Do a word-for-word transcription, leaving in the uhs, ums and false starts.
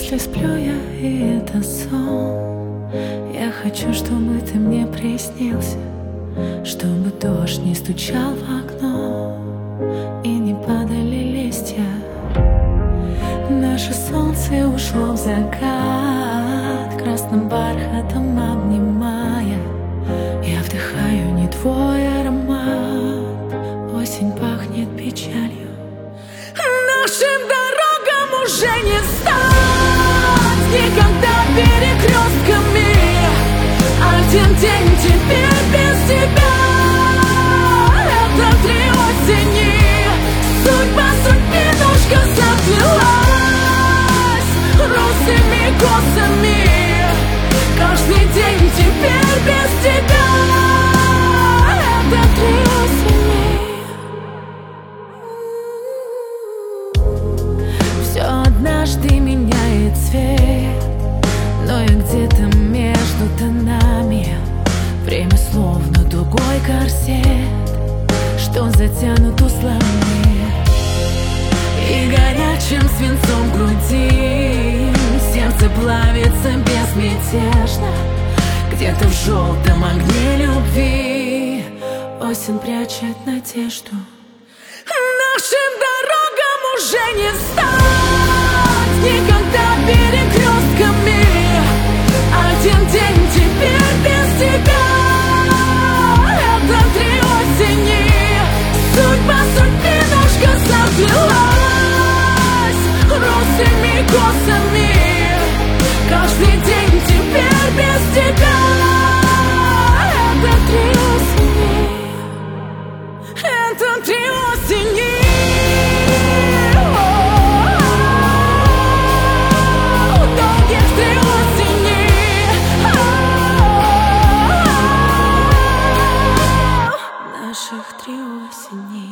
Если сплю я, и это сон, я хочу, чтобы ты мне приснился, чтобы дождь не стучал в окно и не падали листья. Наше солнце ушло в закат, красным бархатом обнимая. Я вдыхаю не твой аромат, осень пахнет печалью. Нашим дорогам уже не встать никогда перекрестками. Один день теперь без тебя. Это три осени. Судьба, судьбинушка заплелась русыми косами. Каждый день теперь без тебя. Это три осени. Все однажды меняет цвет, но я где-то между тонами. Время словно тугой корсет, что затянут узлами. И горячим свинцом в груди сердце плавится безмятежно. Где-то в желтом огне любви осень прячет надежду. Нашим дорогам уже не встать никогда перекрестками. Один день теперь без тебя. Это три осени. Судьба, судьбинушка заплелась русыми косами. Каждый день теперь без тебя. Это три осени. Это три осени. Долгих три осени. Наших три осени.